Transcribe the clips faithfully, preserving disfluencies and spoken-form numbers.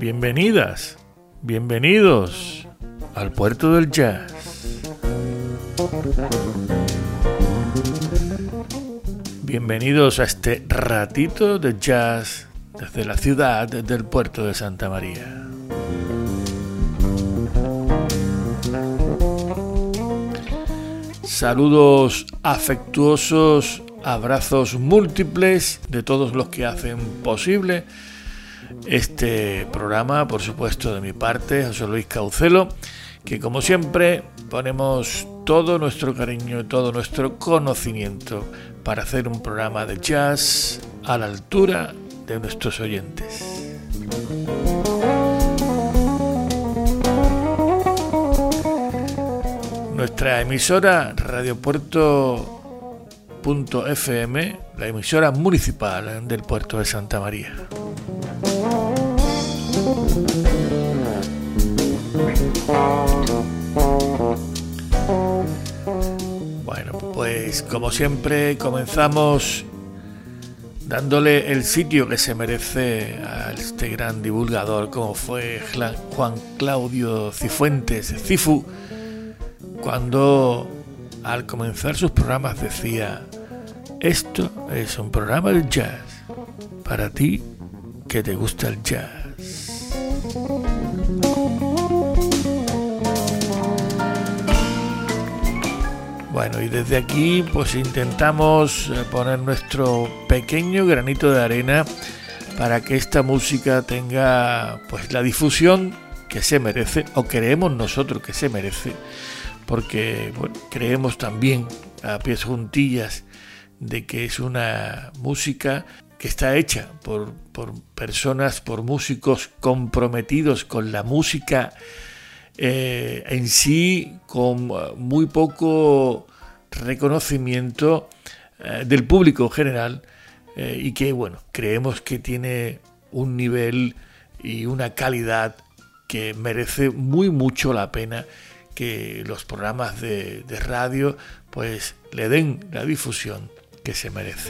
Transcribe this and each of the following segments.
Bienvenidas, bienvenidos al Puerto del Jazz. Bienvenidos a este ratito de jazz desde la ciudad del puerto de Santa María. Saludos afectuosos, abrazos múltiples de todos los que hacen posible este programa, por supuesto de mi parte, José Luis Caucelo, que como siempre ponemos todo nuestro cariño y todo nuestro conocimiento para hacer un programa de jazz a la altura de nuestros oyentes. Nuestra emisora Radio Puerto punto F M, la emisora municipal del puerto de Santa María. Bueno, pues como siempre comenzamos dándole el sitio que se merece a este gran divulgador como fue Juan Claudio Cifuentes, Cifu, cuando al comenzar sus programas decía: esto es un programa de jazz para ti que te gusta el jazz. Bueno, y desde aquí pues intentamos poner nuestro pequeño granito de arena para que esta música tenga pues la difusión que se merece, o creemos nosotros que se merece, porque bueno, creemos también a pies juntillas de que es una música que está hecha por, por personas, por músicos comprometidos con la música eh, en sí, con muy poco reconocimiento eh, del público en general, eh, y que bueno, creemos que tiene un nivel y una calidad que merece muy mucho la pena que los programas de, de radio pues le den la difusión que se merece.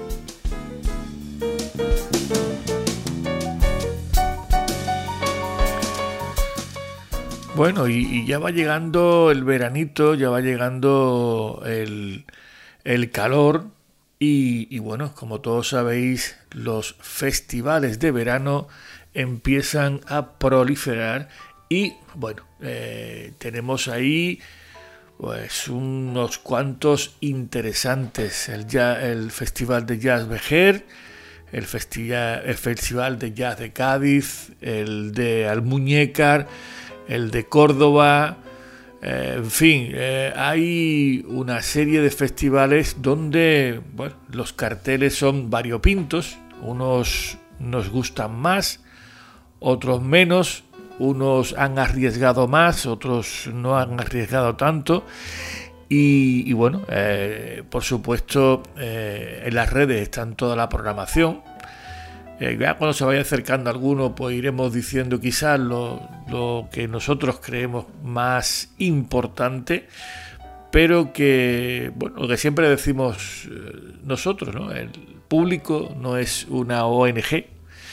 Bueno, y, y ya va llegando el veranito, ya va llegando el, el calor y, y bueno, como todos sabéis, los festivales de verano empiezan a proliferar y bueno, eh, tenemos ahí pues unos cuantos interesantes: el, ya, el Festival de Jazz Vejer, el, festi- el Festival de Jazz de Cádiz, el de Almuñécar, el de Córdoba, eh, en fin, eh, hay una serie de festivales donde bueno, los carteles son variopintos, unos nos gustan más, otros menos, unos han arriesgado más, otros no han arriesgado tanto. Y, y bueno, eh, por supuesto, eh, en las redes están toda la programación. Eh, ya cuando se vaya acercando alguno, pues iremos diciendo quizás lo, lo que nosotros creemos más importante, pero que, bueno, lo que siempre decimos eh, nosotros, ¿no? El público no es una O N G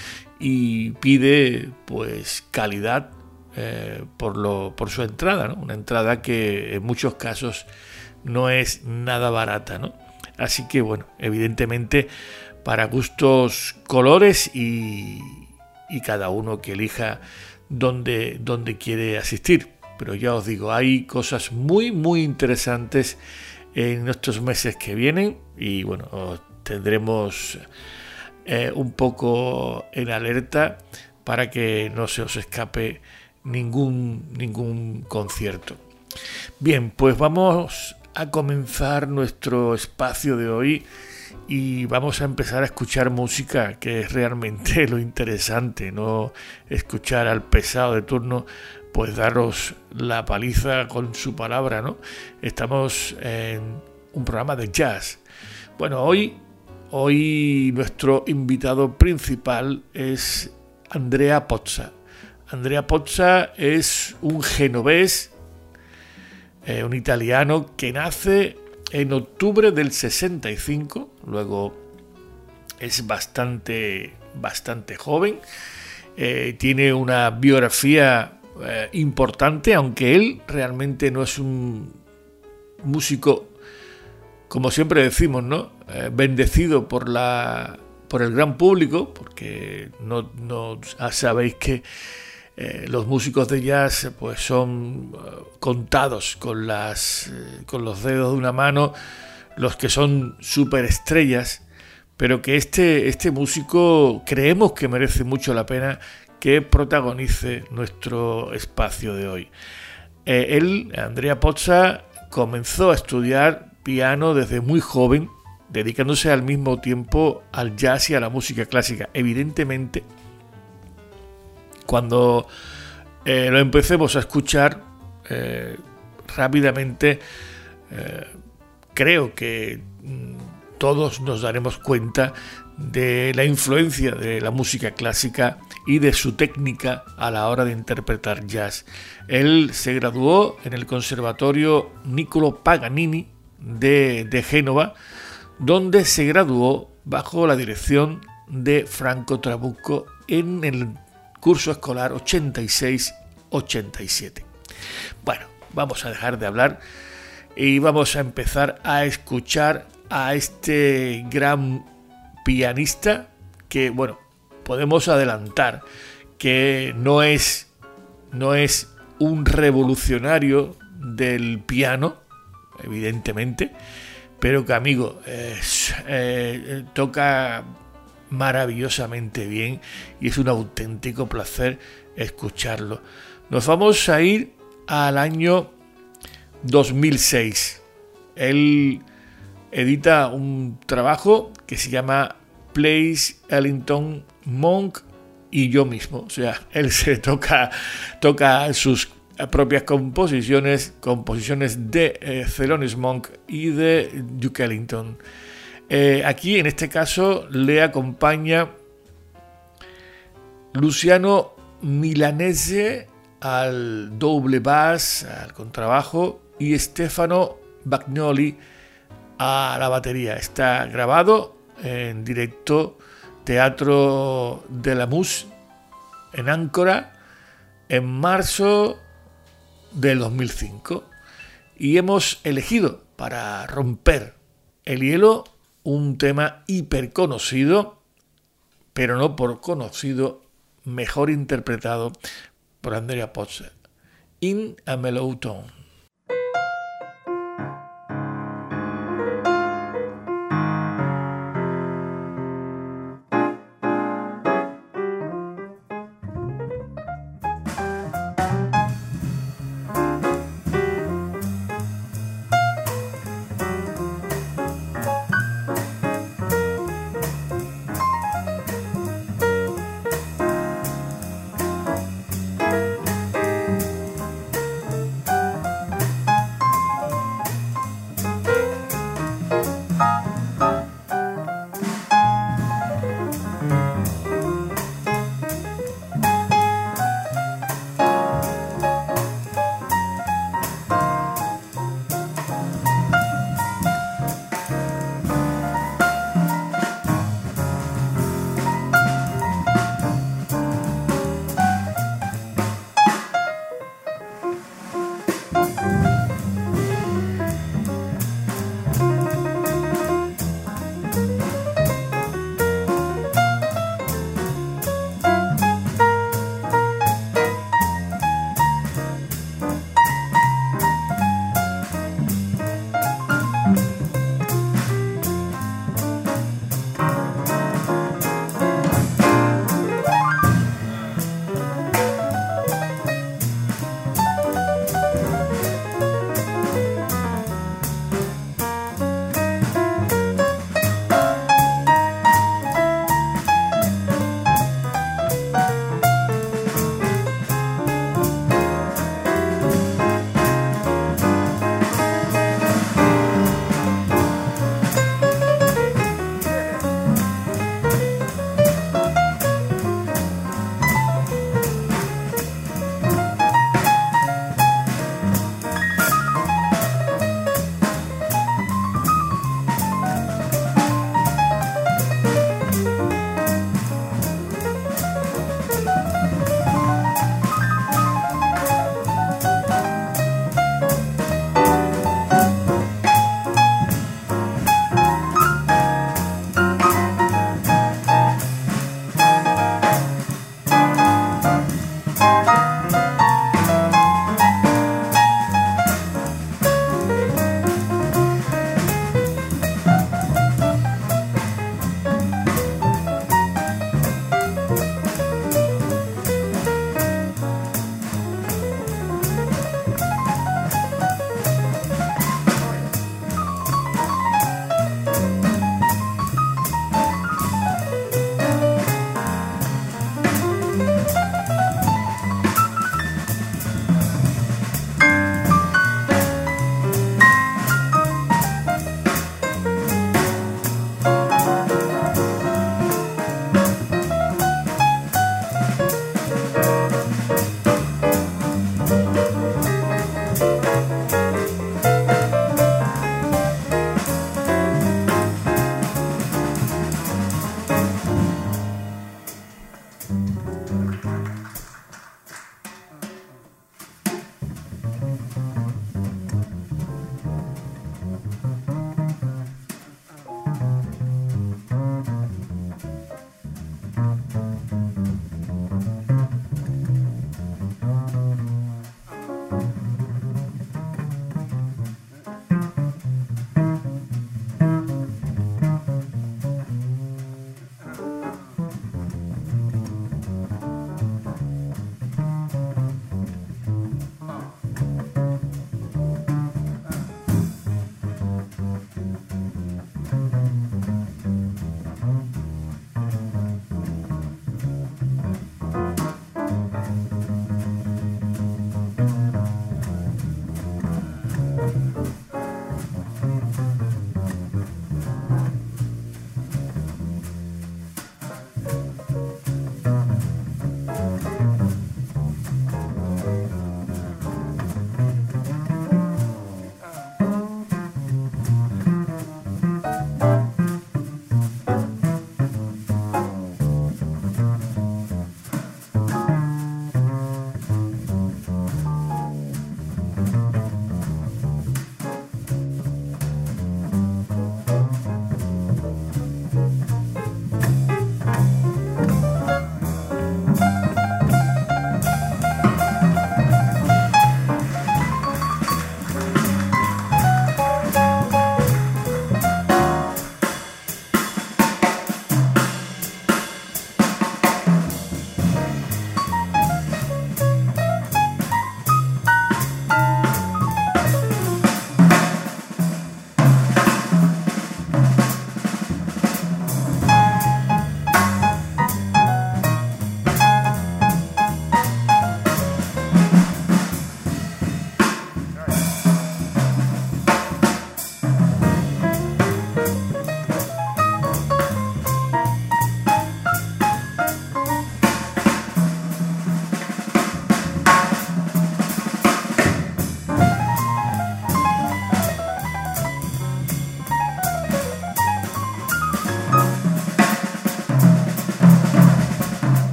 y pide pues calidad eh, por lo por su entrada, ¿no? Una entrada que en muchos casos no es nada barata, ¿no? Así que bueno, evidentemente para gustos colores y, y cada uno que elija dónde, dónde quiere asistir. Pero ya os digo, hay cosas muy muy interesantes en estos meses que vienen y bueno, os tendremos Eh, un poco en alerta para que no se os escape ningún, ningún concierto. Bien, pues vamos a comenzar nuestro espacio de hoy y vamos a empezar a escuchar música, que es realmente lo interesante, no escuchar al pesado de turno pues daros la paliza con su palabra, ¿no? Estamos en un programa de jazz. Bueno, hoy Hoy nuestro invitado principal es Andrea Pozza. Andrea Pozza es un genovés, eh, un italiano que nace en octubre del sesenta y cinco, luego es bastante, bastante joven eh, tiene una biografía eh, importante, aunque él realmente no es un músico, como siempre decimos, ¿no? Eh, bendecido por la por el gran público, porque no, no sabéis que eh, los músicos de jazz pues son uh, contados con las eh, con los dedos de una mano los que son superestrellas, pero que este, este músico creemos que merece mucho la pena que protagonice nuestro espacio de hoy. Eh, él, Andrea Pozza, comenzó a estudiar piano desde muy joven, dedicándose al mismo tiempo al jazz y a la música clásica. Evidentemente, cuando eh, lo empecemos a escuchar eh, rápidamente, eh, creo que mm, todos nos daremos cuenta de la influencia de la música clásica y de su técnica a la hora de interpretar jazz. Él se graduó en el Conservatorio Niccolo Paganini de, de Génova, donde se graduó bajo la dirección de Franco Trabucco en el curso escolar ochenta y seis ochenta y siete. Bueno, vamos a dejar de hablar y vamos a empezar a escuchar a este gran pianista que, bueno, podemos adelantar que no es, no es un revolucionario del piano, evidentemente, pero que, amigo, eh, eh, toca maravillosamente bien y es un auténtico placer escucharlo. Nos vamos a ir al año dos mil seis. Él edita un trabajo que se llama Place, Ellington, Monk y yo mismo. O sea, él se toca, toca sus propias composiciones, composiciones de eh, Thelonious Monk y de Duke Ellington. Eh, aquí, en este caso, le acompaña Luciano Milanese al doble bass, al contrabajo, y Stefano Bagnoli a la batería. Está grabado en directo, Teatro de la Mus, en Áncora, en marzo del dos mil cinco. Y hemos elegido para romper el hielo un tema hiper conocido, pero no por conocido, mejor interpretado por Andrea Pozza, In a Mellow Tone.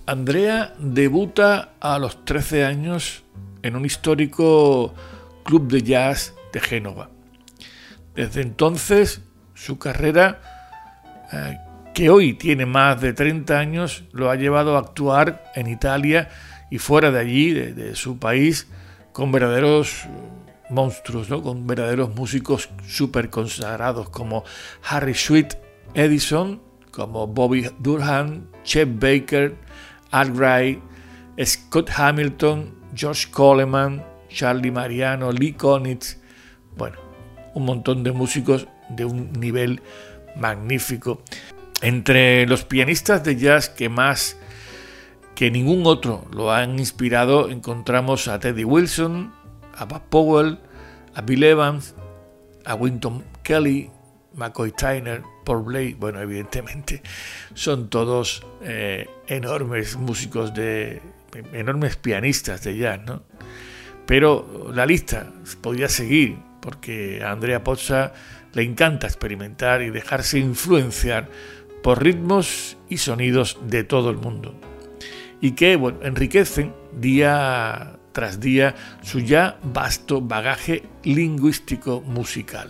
Andrea debuta a los trece años en un histórico club de jazz de Génova. Desde entonces, su carrera, eh, que hoy tiene más de treinta años, lo ha llevado a actuar en Italia y fuera de allí, de, de su país, con verdaderos monstruos, ¿no? Con verdaderos músicos súper consagrados como Harry Sweet Edison, como Bobby Durham, Chet Baker, Art Wright, Scott Hamilton, George Coleman, Charlie Mariano, Lee Konitz, bueno, un montón de músicos de un nivel magnífico. Entre los pianistas de jazz que más que ningún otro lo han inspirado encontramos a Teddy Wilson, a Bud Powell, a Bill Evans, a Wynton Kelly, McCoy Tyner, Paul Bley. Bueno, evidentemente son todos eh, enormes músicos, de enormes pianistas de jazz, ¿no? Pero la lista podría seguir, porque a Andrea Pozza le encanta experimentar y dejarse influenciar por ritmos y sonidos de todo el mundo, y que, bueno, enriquecen día tras día su ya vasto bagaje lingüístico musical.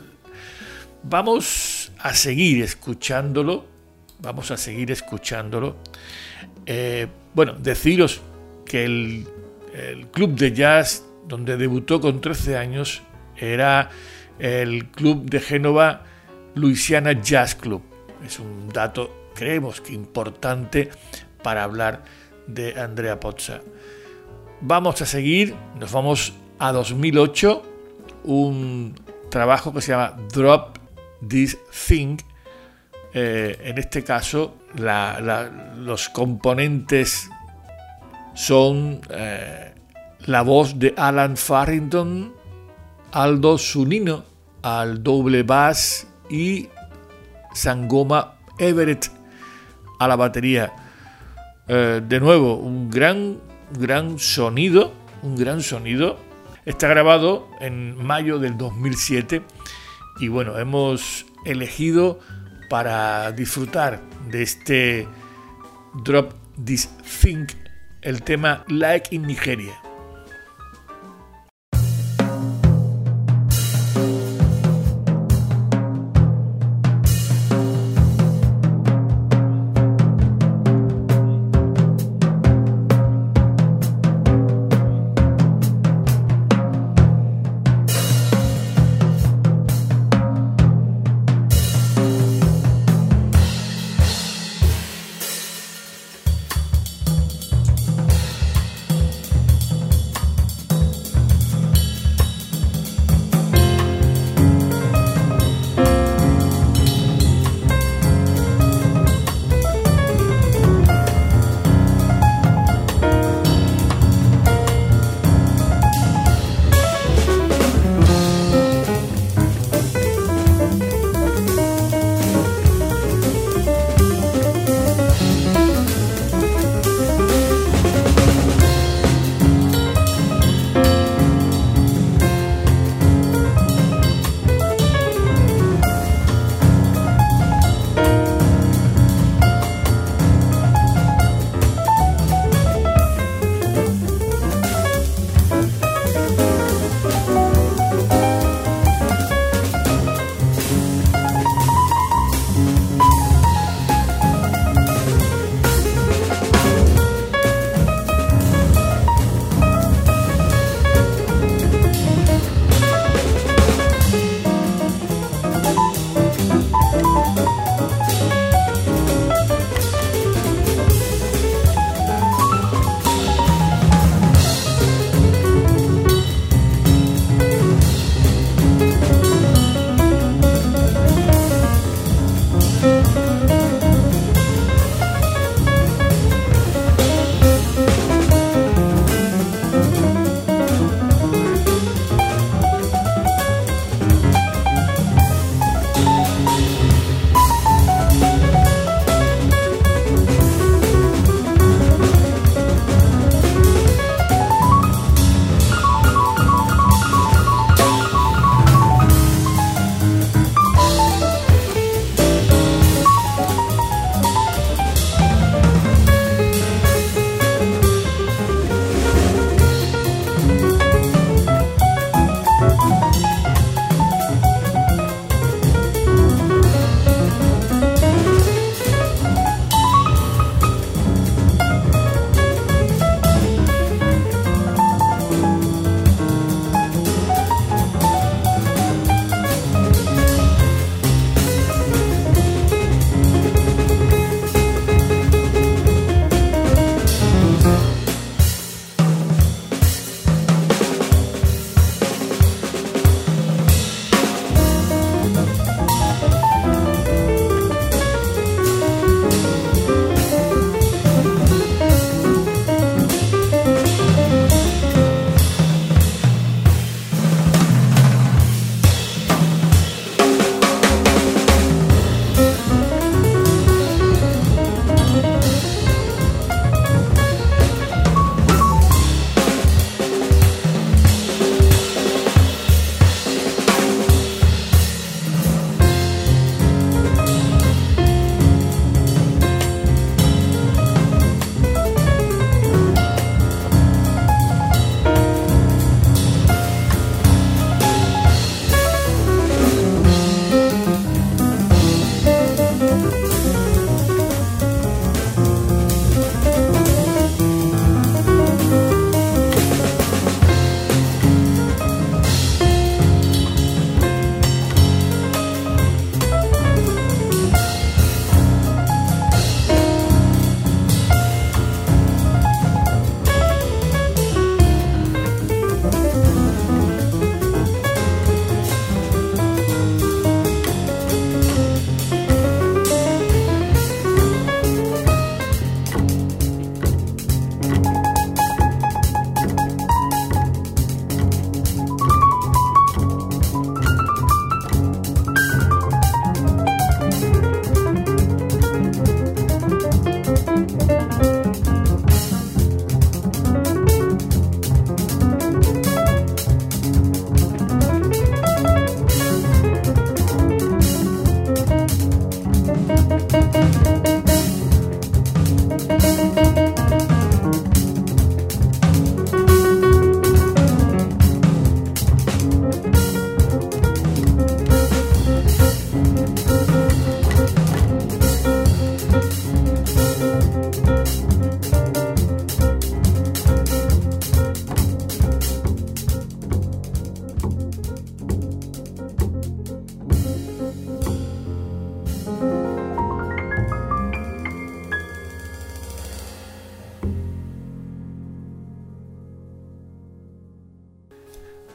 Vamos a seguir escuchándolo, vamos a seguir escuchándolo. Eh, bueno, deciros que el, el club de jazz donde debutó con trece años era el club de Génova Louisiana Jazz Club. Es un dato, creemos que importante para hablar de Andrea Pozza. Vamos a seguir, nos vamos a dos mil ocho, un trabajo que se llama Drop This Thing. Eh, en este caso, la, la, los componentes son eh, la voz de Alan Farrington, Aldo Zunino al doble bass y Sangoma Everett a la batería. Eh, de nuevo, un gran, gran sonido, un gran sonido. Está grabado en mayo del dos mil siete y bueno, hemos elegido para disfrutar de este Drop This Thing el tema Like in Nigeria.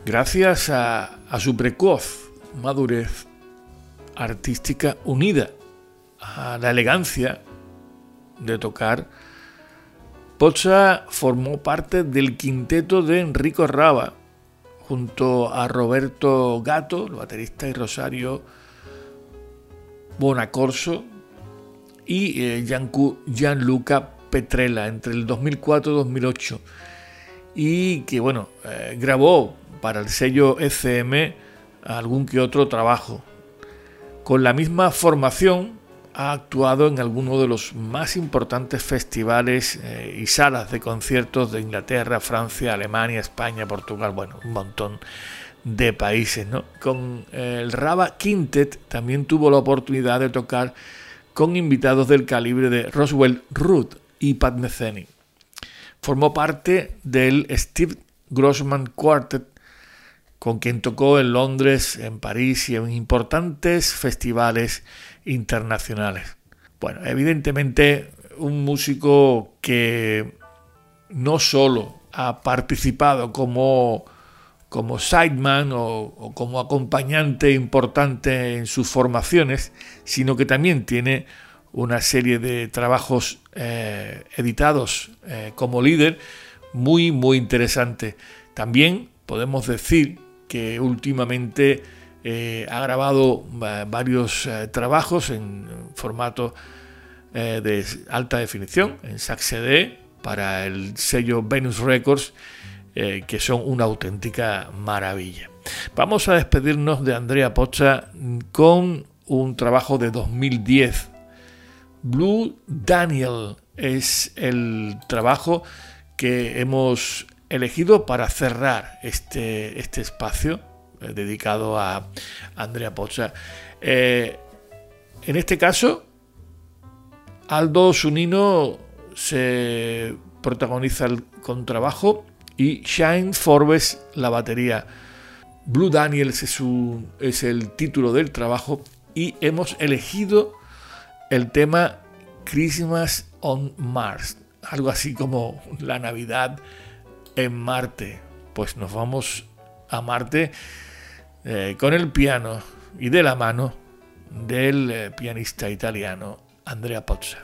gracias a, a su precoz madurez artística unida a la elegancia de tocar, Pozza formó parte del quinteto de Enrico Rava, junto a Roberto Gatto, el baterista, y Rosario Bonacorso y eh, Gianluca Petrella entre el dos mil cuatro y dos mil ocho, y que bueno, eh, grabó para el sello E C M algún que otro trabajo. Con la misma formación ha actuado en algunos de los más importantes festivales eh, y salas de conciertos de Inglaterra, Francia, Alemania, España, Portugal, bueno, un montón de países, ¿no? Con el Rava Quintet también tuvo la oportunidad de tocar con invitados del calibre de Roswell Root y Pat Metheny. Formó parte del Steve Grossman Quartet, con quien tocó en Londres, en París y en importantes festivales internacionales. Bueno, evidentemente un músico que no solo ha participado como, como sideman o, o como acompañante importante en sus formaciones, sino que también tiene una serie de trabajos eh, editados eh, como líder muy, muy interesante. También podemos decir que últimamente eh, ha grabado eh, varios eh, trabajos en formato eh, de alta definición, en sax C D, para el sello Venus Records, eh, que son una auténtica maravilla. Vamos a despedirnos de Andrea Pozza con un trabajo de dos mil diez. Blue Daniel es el trabajo que hemos elegido para cerrar este, este espacio eh, dedicado a Andrea Pozza. Eh, en este caso, Aldo Zunino se protagoniza el contrabajo y Shane Forbes la batería. Blue Daniels es, un, es el título del trabajo y hemos elegido el tema Christmas on Mars, algo así como la Navidad en Marte. Pues nos vamos a Marte eh, con el piano y de la mano del eh, pianista italiano Andrea Pozza.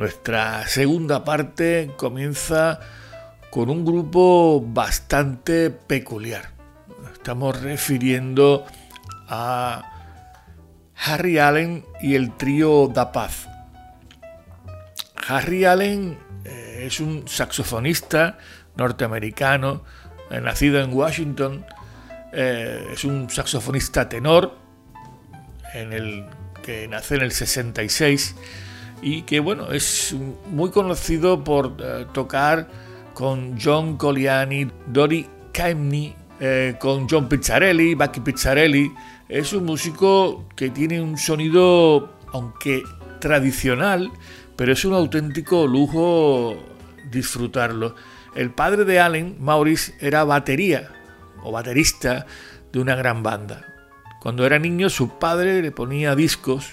nuestra segunda parte comienza con un grupo bastante peculiar. Estamos refiriendo a Harry Allen y el trío Da Paz. Harry Allen eh, es un saxofonista norteamericano, eh, nacido en Washington. Eh, es un saxofonista tenor en el, que nace en el sesenta y seis y que bueno, es muy conocido por eh, tocar con John Colliani, Dori Caymmi, eh, con John Pizzarelli, Bucky Pizzarelli. Es un músico que tiene un sonido, aunque tradicional, pero es un auténtico lujo disfrutarlo. El padre de Allen, Maurice, era batería o baterista de una gran banda. Cuando era niño, su padre le ponía discos.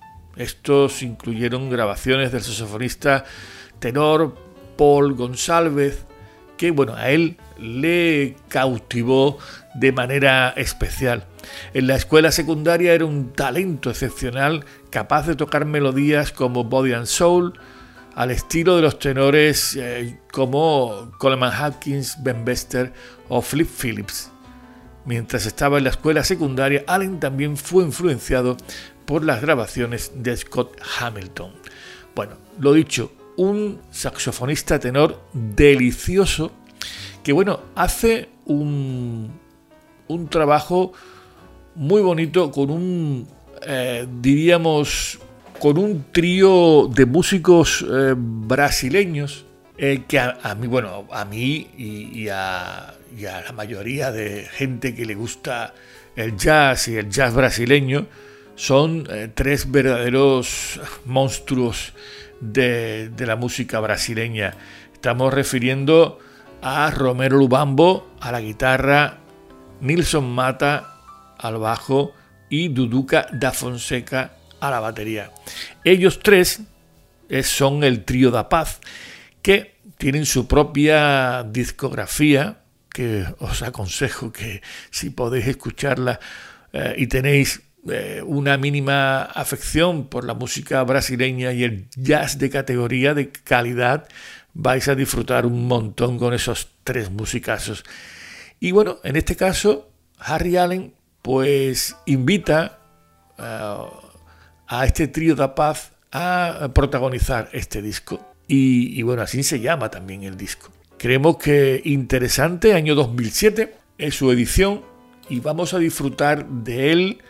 Estos incluyeron grabaciones del saxofonista tenor Paul Gonsalves, que bueno, a él le cautivó de manera especial. En la escuela secundaria era un talento excepcional, capaz de tocar melodías como Body and Soul, al estilo de los tenores eh, como Coleman Hawkins, Ben Bester o Flip Phillips. Mientras estaba en la escuela secundaria, Allen también fue influenciado por las grabaciones de Scott Hamilton. Bueno, lo dicho, un saxofonista tenor delicioso que bueno, hace un, un trabajo muy bonito con un, eh, diríamos, con un trío de músicos eh, brasileños eh, que a, a mí, bueno, a mí y, y, a, y a la mayoría de gente que le gusta el jazz y el jazz brasileño son eh, tres verdaderos monstruos de, de la música brasileña. Estamos refiriendo a Romero Lubambo a la guitarra, Nilson Mata al bajo y Duduca da Fonseca a la batería. Ellos tres son el trío Da Paz, que tienen su propia discografía, que os aconsejo que si podéis escucharla eh, y tenéis eh, una mínima afección por la música brasileña y el jazz de categoría, de calidad, vais a disfrutar un montón con esos tres musicazos. Y bueno, en este caso, Harry Allen pues invita uh, a este trío Da Paz a protagonizar este disco. Y, y bueno, así se llama también el disco. Creemos que interesante, año dos mil siete, es su edición y vamos a disfrutar de él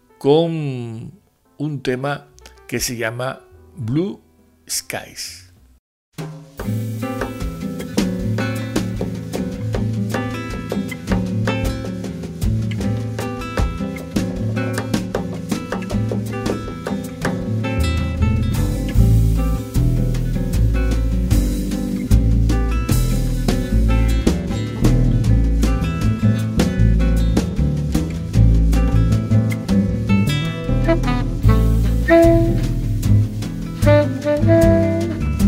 con un tema que se llama Blue Skies. Thank you.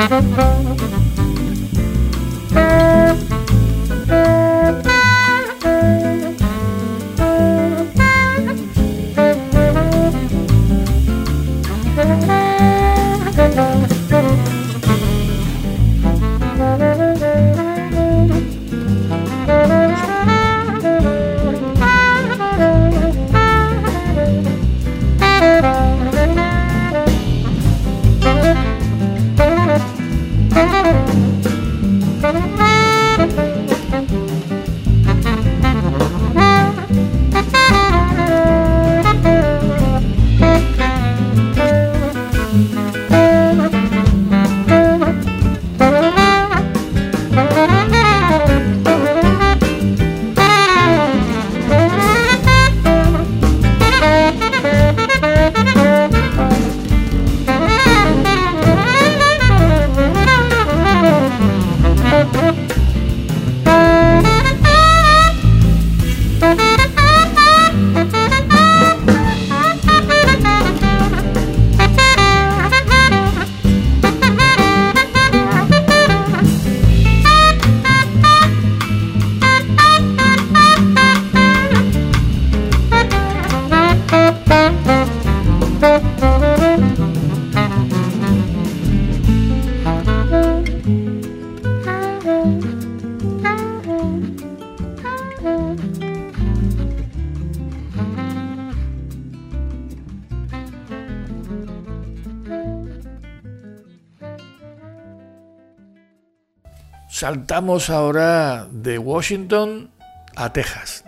Saltamos ahora de Washington a Texas.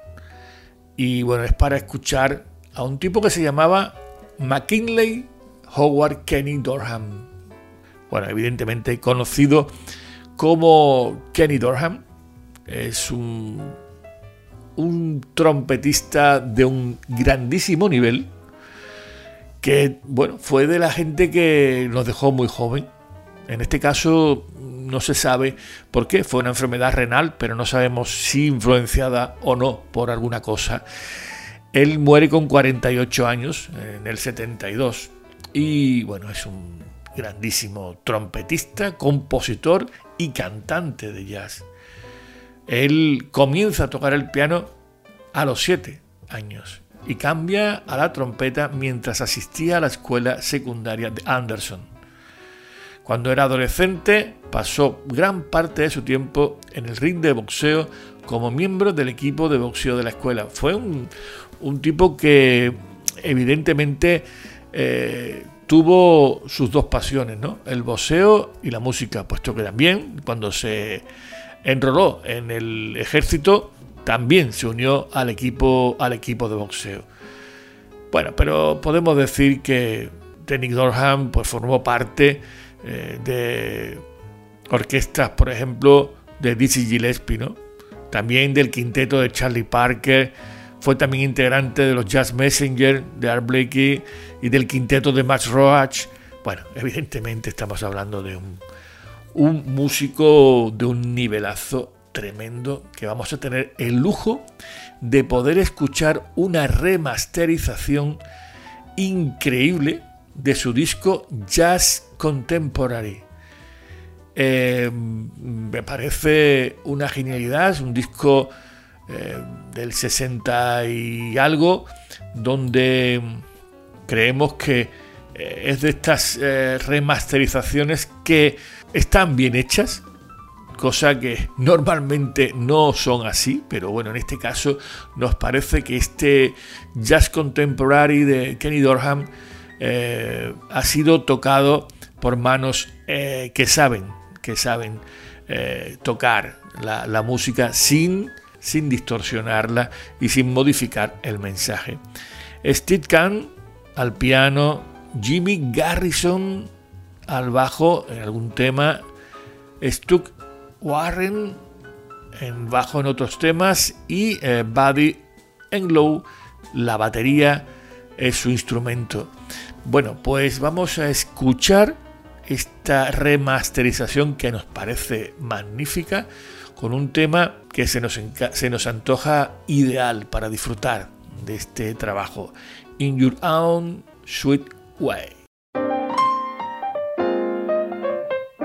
Y bueno, es para escuchar a un tipo que se llamaba McKinley Howard Kenny Dorham. Bueno, evidentemente conocido como Kenny Dorham. Es un, un trompetista de un grandísimo nivel que, bueno, fue de la gente que nos dejó muy joven. En este caso no se sabe por qué, fue una enfermedad renal, pero no sabemos si influenciada o no por alguna cosa. Él muere con cuarenta y ocho años, en el setenta y dos, y bueno, es un grandísimo trompetista, compositor y cantante de jazz. Él comienza a tocar el piano a los siete años y cambia a la trompeta mientras asistía a la escuela secundaria de Anderson. Cuando era adolescente, pasó gran parte de su tiempo en el ring de boxeo como miembro del equipo de boxeo de la escuela. Fue un, un tipo que evidentemente eh, tuvo sus dos pasiones, ¿no? El boxeo y la música, puesto que también cuando se enroló en el ejército también se unió al equipo, al equipo de boxeo. Bueno, pero podemos decir que Kenny Dorham pues, formó parte eh, de orquestas, por ejemplo, de Dizzy Gillespie, ¿no? También del quinteto de Charlie Parker. Fue también integrante de los Jazz Messenger de Art Blakey y del quinteto de Max Roach. Bueno, evidentemente estamos hablando de un, un músico de un nivelazo tremendo, que vamos a tener el lujo de poder escuchar una remasterización increíble de su disco Jazz Contemporary. Eh, me parece una genialidad, es un disco eh, del sesenta y algo, donde creemos que eh, es de estas eh, remasterizaciones que están bien hechas, cosa que normalmente no son así, pero bueno, en este caso nos parece que este Jazz Contemporary de Kenny Dorham eh, ha sido tocado por manos eh, que saben, que saben eh, tocar la, la música sin, sin distorsionarla y sin modificar el mensaje. Steve Kahn al piano, Jimmy Garrison al bajo en algún tema, Stuck Warren en bajo en otros temas y eh, Buddy Englow, la batería es su instrumento. Bueno, pues vamos a escuchar esta remasterización que nos parece magnífica, con un tema que se nos, enca- se nos antoja ideal para disfrutar de este trabajo, In Your Own Sweet Way.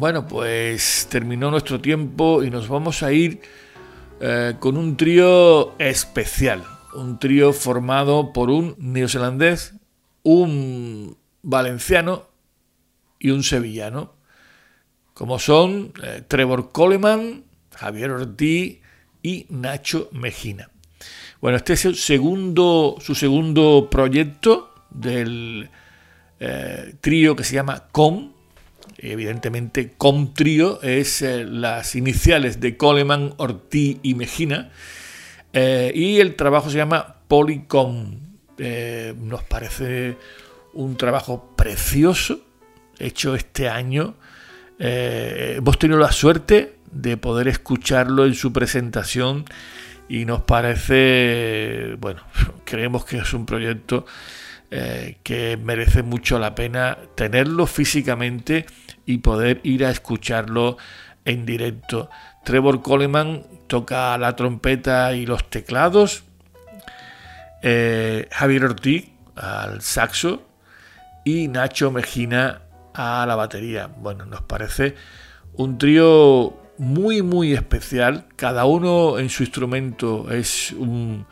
Bueno, pues terminó nuestro tiempo y nos vamos a ir eh, con un trío especial. Un trío formado por un neozelandés, un valenciano y un sevillano, como son eh, Trevor Coleman, Javier Ortiz y Nacho Mejina. Bueno, este es el segundo, su segundo proyecto del eh, trío que se llama Com. Evidentemente, Com Trío es eh, las iniciales de Coleman, Ortiz y Mejina. Eh, y el trabajo se llama Polycom. Eh, nos parece un trabajo precioso, hecho este año. Eh, hemos tenido la suerte de poder escucharlo en su presentación y nos parece, bueno, creemos que es un proyecto eh, que merece mucho la pena tenerlo físicamente y poder ir a escucharlo en directo. Trevor Coleman toca la trompeta y los teclados, eh, Javier Ortiz al saxo y Nacho Mejina a la batería. Bueno, nos parece un trío muy muy especial, cada uno en su instrumento es un,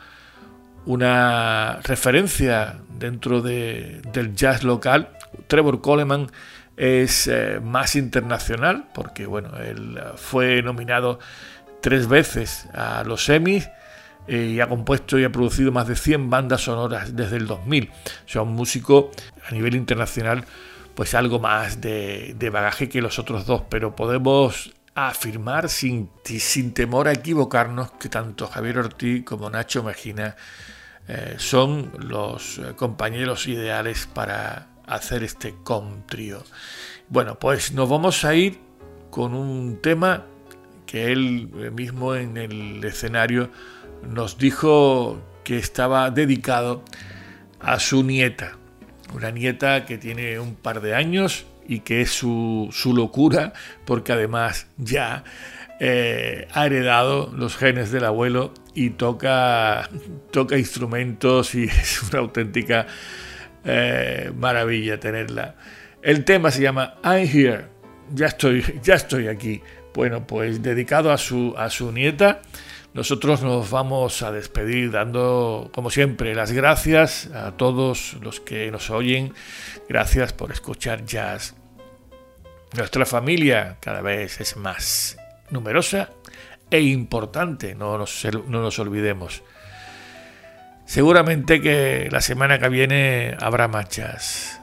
una referencia dentro de, del jazz local. Trevor Coleman es eh, más internacional porque bueno, él fue nominado tres veces a los Emmys eh, y ha compuesto y ha producido más de cien bandas sonoras desde el dos mil. O sea, un músico a nivel internacional pues algo más de, de bagaje que los otros dos, pero podemos afirmar sin, sin temor a equivocarnos que tanto Javier Ortiz como Nacho Mejina eh, son los eh, compañeros ideales para hacer este Com Trío. Bueno, pues nos vamos a ir con un tema que él mismo en el escenario nos dijo que estaba dedicado a su nieta, una nieta que tiene un par de años y que es su, su locura, porque además ya eh, ha heredado los genes del abuelo y toca, toca instrumentos y es una auténtica eh, maravilla tenerla. El tema se llama I'm Here, ya estoy, ya estoy aquí. Bueno, pues dedicado a su, a su nieta. Nosotros nos vamos a despedir dando, como siempre, las gracias a todos los que nos oyen. Gracias por escuchar jazz. Nuestra familia cada vez es más numerosa e importante, no nos, no nos olvidemos. Seguramente que la semana que viene habrá más jazz.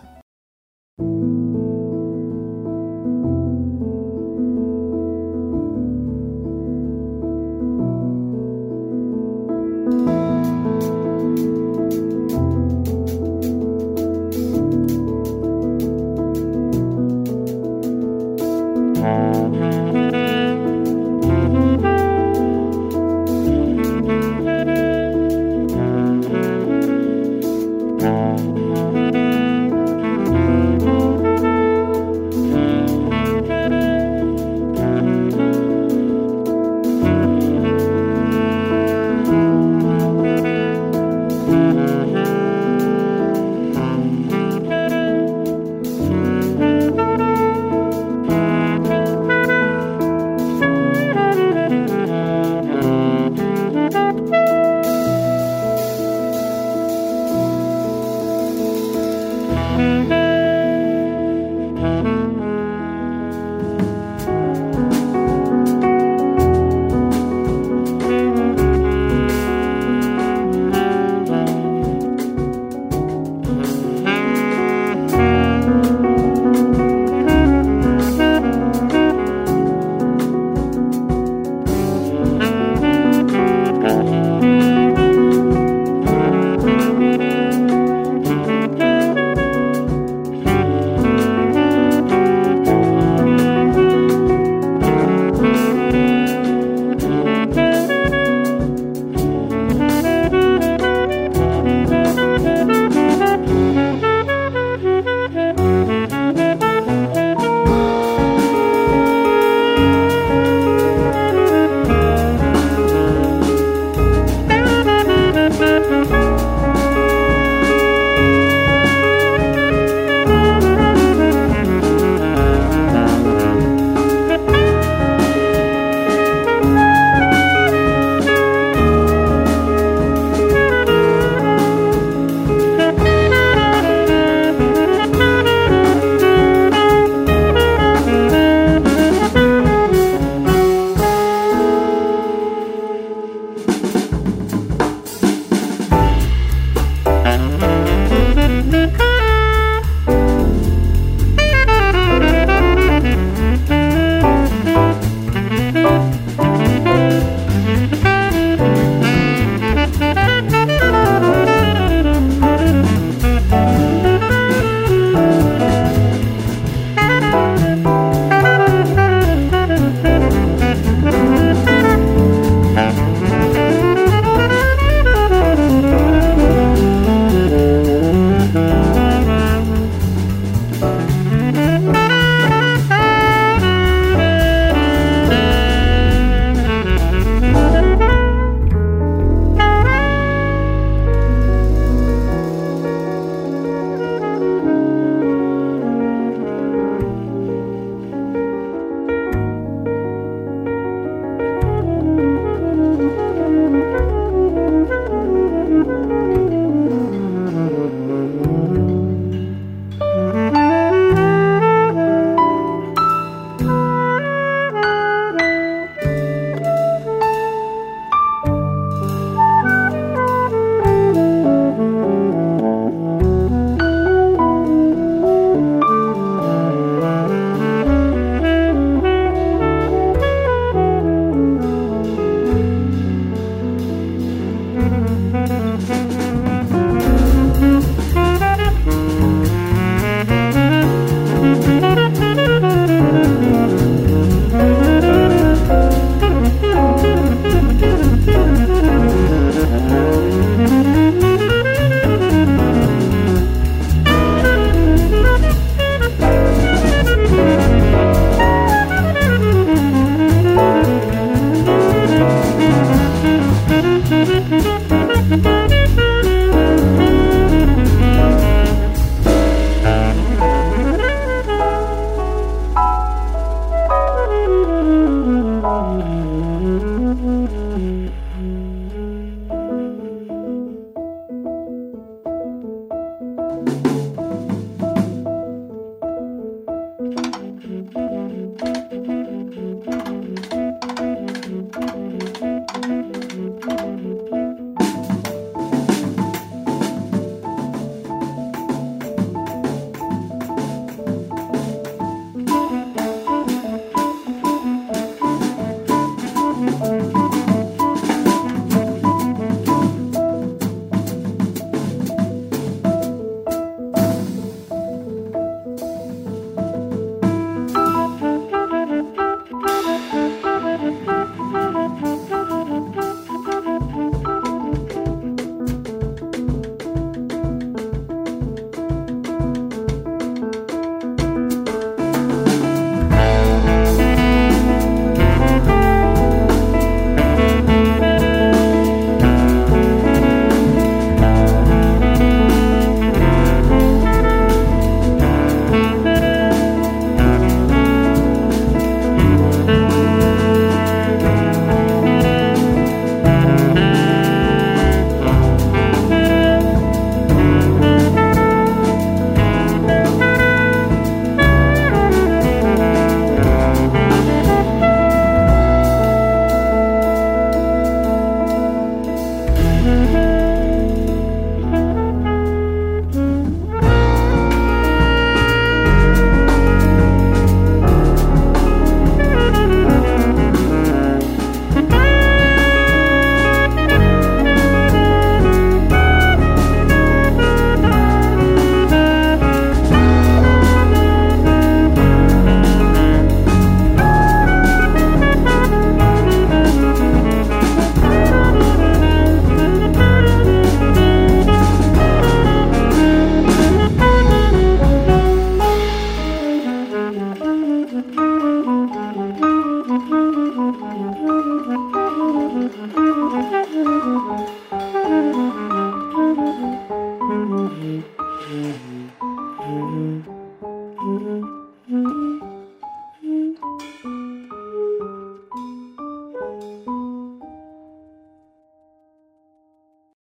Thank you.